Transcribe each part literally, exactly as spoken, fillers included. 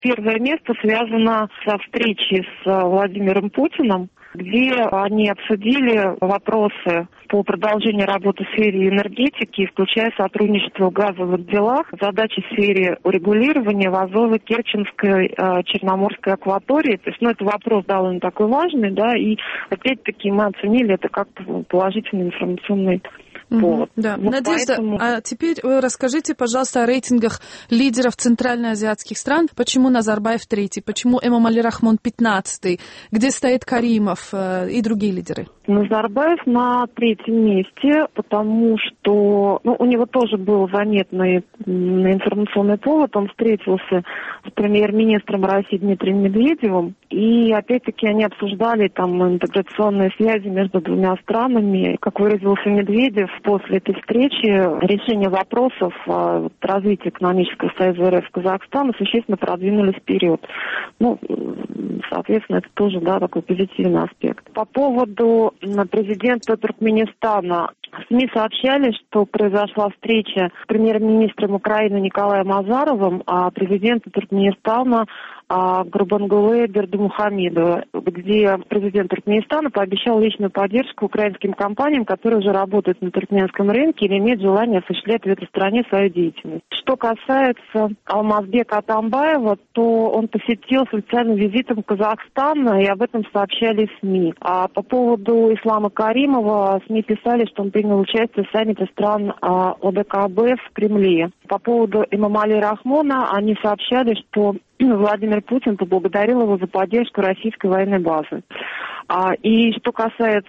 Первое место связано со встречей с Владимиром Путиным, где они обсудили вопросы по продолжению работы в сфере энергетики, включая сотрудничество в газовых делах, задачи в сфере урегулирования в Азово-Керченской э, Черноморской акватории. То есть, ну, это вопрос довольно такой важный, да, и опять-таки мы оценили это как положительный информационный повод. Mm-hmm, да. Вот Надежда, поэтому... а теперь расскажите, пожалуйста, о рейтингах лидеров центральноазиатских стран. Почему Назарбаев третий, почему Эмомали Рахмон пятнадцатый, где стоит Каримов э, и другие лидеры? Назарбаев на третьем месте, потому что ну, у него тоже был заметный информационный повод. Он встретился с премьер-министром России Дмитрием Медведевым, и опять-таки они обсуждали там интеграционные связи между двумя странами. Как выразился Медведев, после этой встречи решение вопросов развития экономического союза эр эф и Казахстана существенно продвинулись вперед. Ну, соответственно, это тоже, да, такой позитивный аспект. По поводу президента Туркменистана. СМИ сообщали, что произошла встреча с премьер-министром Украины Николаем Азаровым, а президента Туркменистана Гурбангулы Бердымухамедова, где президент Туркменистана пообещал личную поддержку украинским компаниям, которые уже работают на туркменском рынке или имеют желание осуществлять в этой стране свою деятельность. Что касается Алмазбека Атамбаева, то он посетил с официальным визитом Казахстан, и об этом сообщали СМИ. А по поводу Ислама Каримова СМИ писали, что он принял участие в саммите стран о дэ ка бэ в Кремле. По поводу Эмомали Рахмона они сообщали, что Владимир Путин поблагодарил его за поддержку российской военной базы. А, и что касается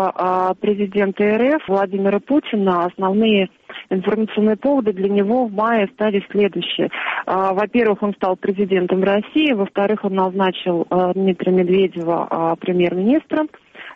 а, президента эр эф Владимира Путина, основные информационные поводы для него в мае стали следующие. А, во-первых, он стал президентом России, во-вторых, он назначил а, Дмитрия Медведева а, премьер-министром.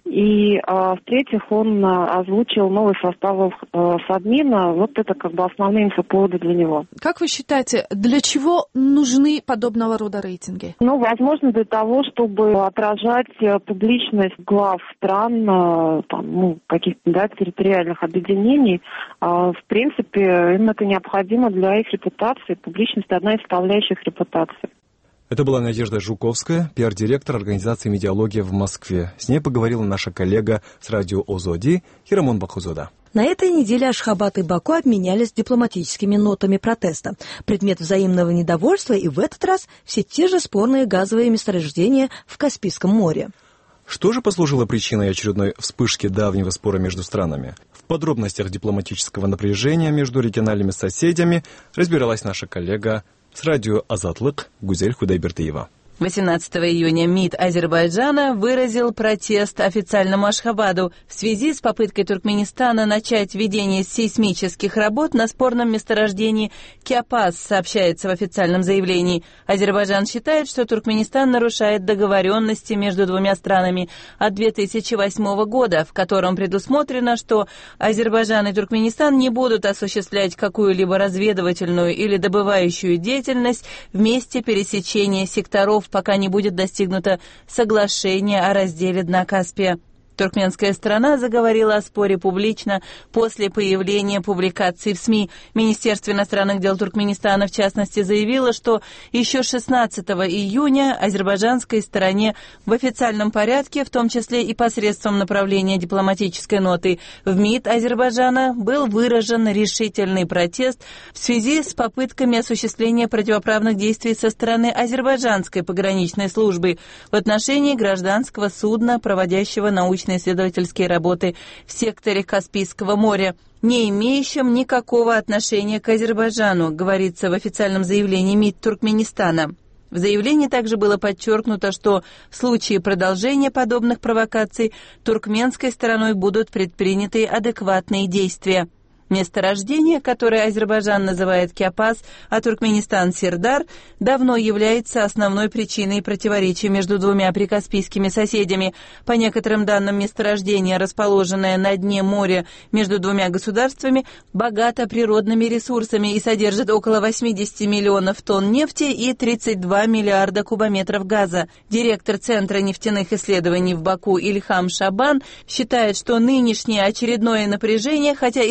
И, а, в-третьих, он а, озвучил новый состав а, Совмина. Вот это как бы основные инфоповоды для него. Как вы считаете, для чего нужны подобного рода рейтинги? Ну, возможно, для того, чтобы отражать публичность глав стран, а, там, ну, каких-то, да, территориальных объединений. А, в принципе, им это необходимо для их репутации. Публичность – одна из составляющих репутации. Это была Надежда Жуковская, пиар-директор организации «Медиалогия» в Москве. С ней поговорила наша коллега с радио Озоди Хирамон Бахузода. На этой неделе Ашхабад и Баку обменялись дипломатическими нотами протеста. Предмет взаимного недовольства и в этот раз все те же спорные газовые месторождения в Каспийском море. Что же послужило причиной очередной вспышки давнего спора между странами? В подробностях дипломатического напряжения между региональными соседями разбиралась наша коллега с радио «Азатлык» Гузель Худайбертыева. восемнадцатого июня МИД Азербайджана выразил протест официальному Ашхабаду в связи с попыткой Туркменистана начать ведение сейсмических работ на спорном месторождении Кяпас, сообщается в официальном заявлении. Азербайджан считает, что Туркменистан нарушает договоренности между двумя странами от две тысячи восьмого года, в котором предусмотрено, что Азербайджан и Туркменистан не будут осуществлять какую-либо разведывательную или добывающую деятельность в месте пересечения секторов, пока не будет достигнуто соглашение о разделе дна Каспия. Туркменская сторона заговорила о споре публично после появления публикаций в СМИ. Министерство иностранных дел Туркменистана, в частности, заявило, что еще шестнадцатого июня азербайджанской стороне в официальном порядке, в том числе и посредством направления дипломатической ноты в МИД Азербайджана, был выражен решительный протест в связи с попытками осуществления противоправных действий со стороны азербайджанской пограничной службы в отношении гражданского судна, проводящего научные исследовательские работы в секторе Каспийского моря, не имеющим никакого отношения к Азербайджану, говорится в официальном заявлении МИД Туркменистана. В заявлении также было подчеркнуто, что в случае продолжения подобных провокаций туркменской стороной будут предприняты адекватные действия. Месторождение, которое Азербайджан называет Кяпас, а Туркменистан Сирдар, давно является основной причиной противоречий между двумя прикаспийскими соседями. По некоторым данным, месторождение, расположенное на дне моря между двумя государствами, богато природными ресурсами и содержит около восемьдесят миллионов тонн нефти и тридцать два миллиарда кубометров газа. Директор Центра нефтяных исследований в Баку Ильхам Шабан считает, что нынешнее очередное напряжение, хотя и связано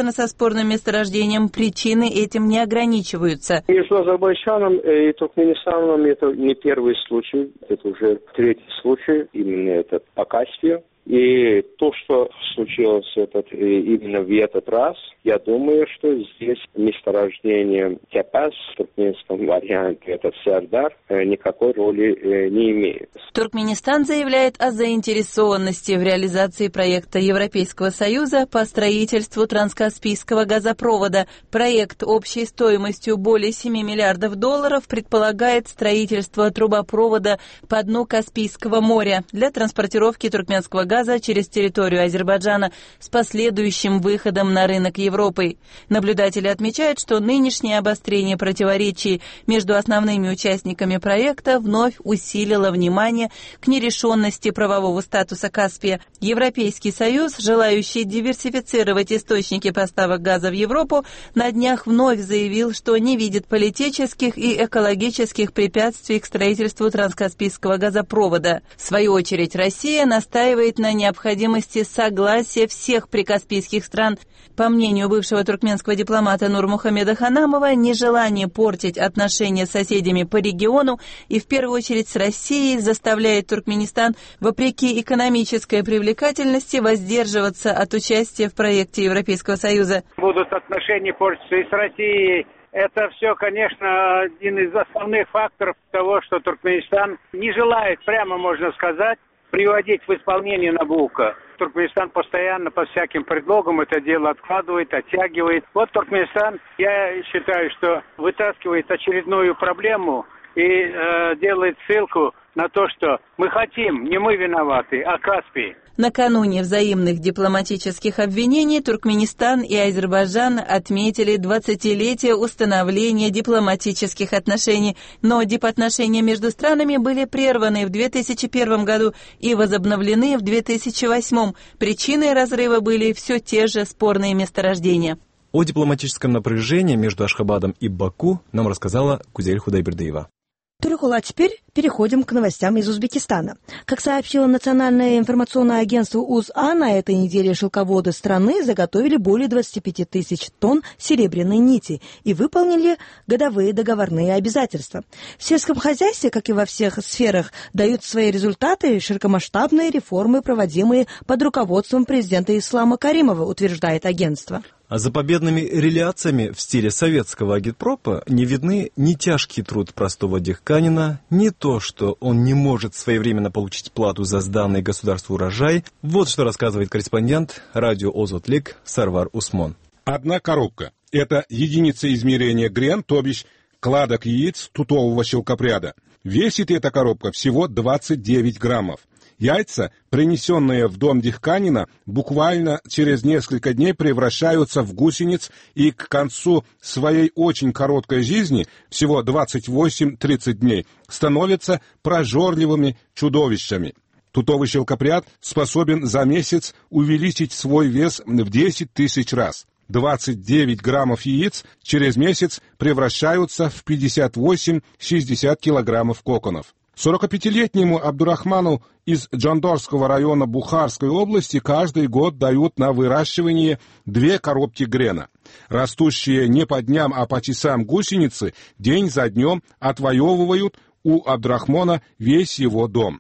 связаны со спорным месторождением, причины этим не ограничиваются. Между Азербайджаном и Туркменистаном это не первый случай, это уже третий случай, именно это по Каспию. И то, что случилось этот, именно в этот раз, я думаю, что здесь месторождение Кепес в туркменском варианте, это Сердар, никакой роли не имеет. Туркменистан заявляет о заинтересованности в реализации проекта Европейского Союза по строительству транскаспийского газопровода. Проект общей стоимостью более семи миллиардов долларов предполагает строительство трубопровода по дну Каспийского моря для транспортировки туркменского газа газа через территорию Азербайджана с последующим выходом на рынок Европы. Наблюдатели отмечают, что нынешнее обострение противоречий между основными участниками проекта вновь усилило внимание к нерешенности правового статуса Каспия. Европейский Союз, желающий диверсифицировать источники поставок газа в Европу, на днях вновь заявил, что не видит политических и экологических препятствий к строительству транскаспийского газопровода. В свою очередь, Россия настаивает на необходимости согласия всех прикаспийских стран. По мнению бывшего туркменского дипломата Нурмухамеда Ханамова, нежелание портить отношения с соседями по региону и в первую очередь с Россией заставляет Туркменистан, вопреки экономической привлекательности, воздерживаться от участия в проекте Европейского Союза. Будут отношения портиться и с Россией. Это все, конечно, один из основных факторов того, что Туркменистан не желает, прямо можно сказать, приводить в исполнение Набуко. Туркменистан постоянно по всяким предлогам это дело откладывает, оттягивает. Вот Туркменистан, я считаю, что вытаскивает очередную проблему и э, делает ссылку на то, что мы хотим, не мы виноваты, а Каспий. Накануне взаимных дипломатических обвинений Туркменистан и Азербайджан отметили двадцатилетие установления дипломатических отношений, но дипотношения между странами были прерваны в две тысячи первом году и возобновлены в две тысячи восьмом. Причиной разрыва были все те же спорные месторождения. О дипломатическом напряжении между Ашхабадом и Баку нам рассказала Гузель Худайбердиева. Турихула, а теперь переходим к новостям из Узбекистана. Как сообщило национальное информационное агентство УЗА, на этой неделе шелководы страны заготовили более двадцати пяти тысяч тонн серебряной нити и выполнили годовые договорные обязательства. В сельском хозяйстве, как и во всех сферах, дают свои результаты широкомасштабные реформы, проводимые под руководством президента Ислама Каримова, утверждает агентство. А за победными реляциями в стиле советского агитпропа не видны ни тяжкий труд простого дихканина, ни то, что он не может своевременно получить плату за сданный государству урожай. Вот что рассказывает корреспондент радио Озотлик Сарвар Усмон. Одна коробка – это единица измерения грен, то бишь кладок яиц тутового шелкопряда. Весит эта коробка всего двадцать девять граммов. Яйца, принесенные в дом дихканина, буквально через несколько дней превращаются в гусениц и к концу своей очень короткой жизни, всего двадцать восемь - тридцать дней, становятся прожорливыми чудовищами. Тутовый шелкопряд способен за месяц увеличить свой вес в десять тысяч раз. двадцать девять граммов яиц через месяц превращаются в пятьдесят восемь - шестьдесят килограммов коконов. сорокапятилетнему Абдурахману из Джандорского района Бухарской области каждый год дают на выращивание две коробки грена. Растущие не по дням, а по часам гусеницы день за днем отвоевывают у Абдурахмана весь его дом.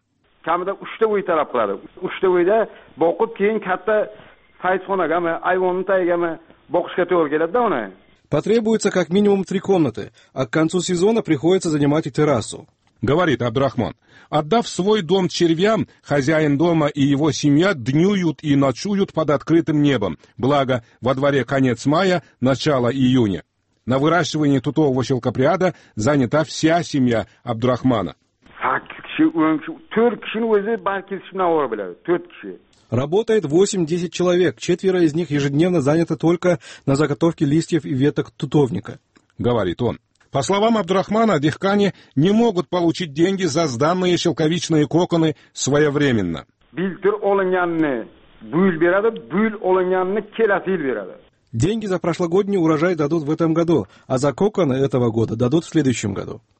Потребуется как минимум три комнаты, а к концу сезона приходится занимать и террасу. Говорит Абдурахман. Отдав свой дом червям, хозяин дома и его семья днюют и ночуют под открытым небом, благо во дворе конец мая, начало июня. На выращивании тутового шелкопряда занята вся семья Абдурахмана. Работает восемь-десять человек, четверо из них ежедневно заняты только на заготовке листьев и веток тутовника. Говорит он. По словам Абдурахмана, дихкане не могут получить деньги за сданные шелковичные коконы своевременно. Деньги за прошлогодний урожай дадут в этом году, а за коконы этого года дадут в следующем году.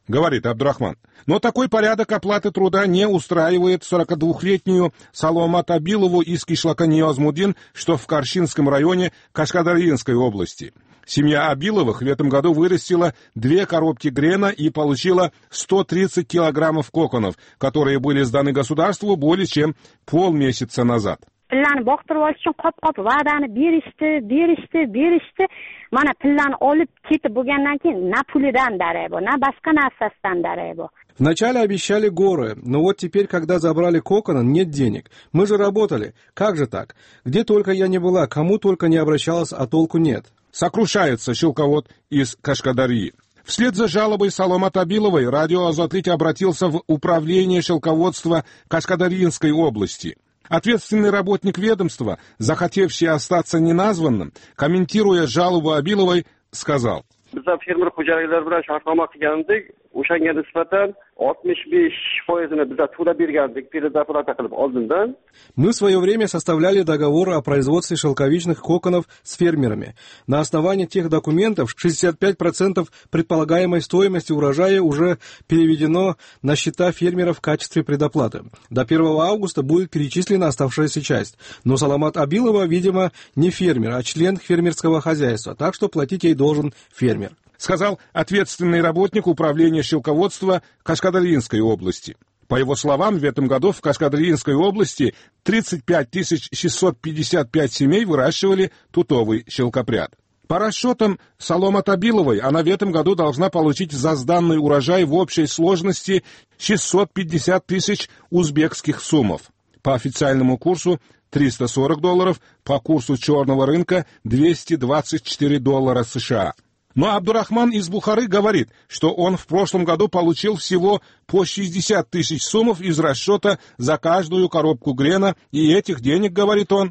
говорит Абдурахман. Но такой порядок оплаты труда не устраивает сорокадвухлетнюю Саломат Абилову из кишлака Ниязмудин, что в Каршинском районе Кашкадаринской области. Семья Абиловых в этом году вырастила две коробки грена и получила сто тридцать килограммов коконов, которые были сданы государству более чем полмесяца назад. Pillani boqtirib olish uchun qop-qop va'dani berishdi, berishdi, berishdi. Mana pillani olib ketib bo'lgandan keyin na pulidan darak bor, na boshqa narsasidan darak bor. Вначале обещали горы, но вот теперь, когда забрали кокона, нет денег. Мы же работали. Как же так? Где только я не была, кому только не обращалась, а толку нет. Сокрушается шелковод из Кашкадарьи. Вслед за жалобой Саломат Абиловой радио «Азатлык» обратился в управление шелководства Кашкадаринской области. Ответственный работник ведомства, захотевший остаться неназванным, комментируя жалобу Абиловой, сказал: Bizda fermer xo'jaliklari bilan shartnoma qilgandik, o'shanga nisbatan oltmish besh foizini bizga to'lab bergandik, перезаплата qilib oldindan. Мы в свое время составляли договор о производстве шелковичных коконов с фермерами. На основании тех документов шестьдесят пять процентов предполагаемой стоимости урожая уже переведено на счета фермеров в качестве предоплаты. До первого августа будет перечислена оставшаяся часть. Но Саломат Абилова, видимо, не фермер, а член фермерского хозяйства, так что платить ей должен фермер. Сказал ответственный работник управления шелководства Кашкадаринской области. По его словам, в этом году в Кашкадаринской области тридцать пять тысяч шестьсот пятьдесят пять семей выращивали тутовый шелкопряд. По расчетам Саломат Абиловой, она в этом году должна получить за сданный урожай в общей сложности шестьсот пятьдесят тысяч узбекских сумов. По официальному курсу триста сорок долларов, по курсу черного рынка двести двадцать четыре доллара США. Но Абдурахман из Бухары говорит, что он в прошлом году получил всего по шестьдесят тысяч сумов из расчета за каждую коробку грена, и этих денег, говорит он,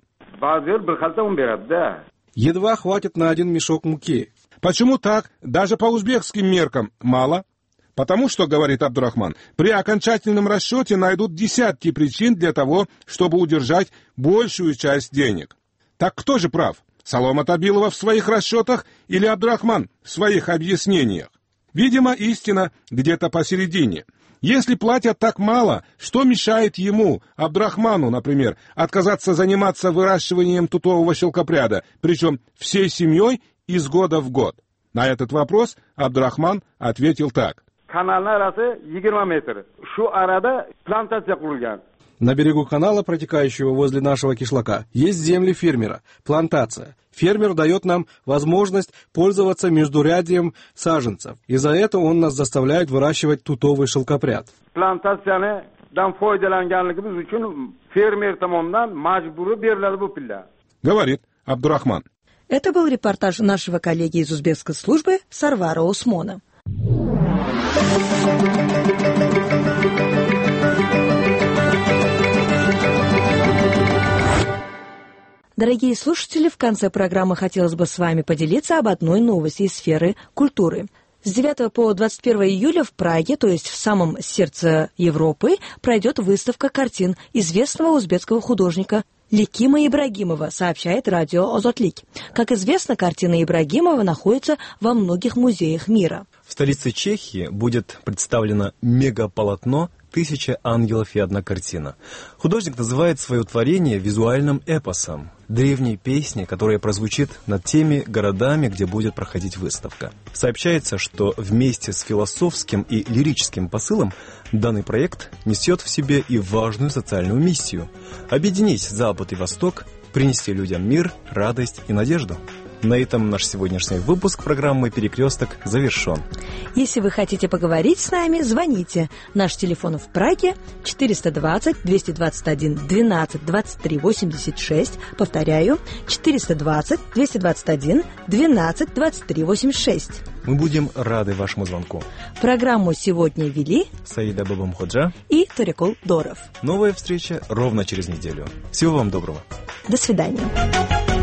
едва хватит на один мешок муки. Почему так? Даже по узбекским меркам мало? Потому что, говорит Абдурахман, при окончательном расчете найдут десятки причин для того, чтобы удержать большую часть денег. Так кто же прав? Саломат Абилова в своих расчетах или Абдурахман в своих объяснениях? Видимо, истина где-то посередине. Если платят так мало, что мешает ему, Абдурахману, например, отказаться заниматься выращиванием тутового шелкопряда, причем всей семьей из года в год? На этот вопрос Абдурахман ответил так. На берегу канала, протекающего возле нашего кишлака, есть земли фермера, плантация. Фермер дает нам возможность пользоваться междурядьем саженцев, и за это он нас заставляет выращивать тутовый шелкопряд. Говорит Абдурахман. Это был репортаж нашего коллеги из узбекской службы Сарвара Усмона. Дорогие слушатели, в конце программы хотелось бы с вами поделиться об одной новости из сферы культуры. С девятого по двадцать первое июля в Праге, то есть в самом сердце Европы, пройдет выставка картин известного узбекского художника Лекима Ибрагимова, сообщает радио «Азатлык». Как известно, картина Ибрагимова находится во многих музеях мира. В столице Чехии будет представлено мегаполотно «Тысяча ангелов и одна картина». Художник называет свое творение визуальным эпосом, древней песней, которая прозвучит над теми городами, где будет проходить выставка. Сообщается, что вместе с философским и лирическим посылом данный проект несет в себе и важную социальную миссию – объединить Запад и Восток, принести людям мир, радость и надежду. На этом наш сегодняшний выпуск программы «Перекресток» завершен. Если вы хотите поговорить с нами, звоните. Наш телефон в Праге четыреста двадцать двести двадцать один двенадцать двадцать три восемьдесят шесть. Повторяю, четыреста двадцать двести двадцать один двенадцать двадцать три восемьдесят шесть. Мы будем рады вашему звонку. Программу сегодня вели Саида Бабамходжа и Торикол Доров. Новая встреча ровно через неделю. Всего вам доброго. До свидания.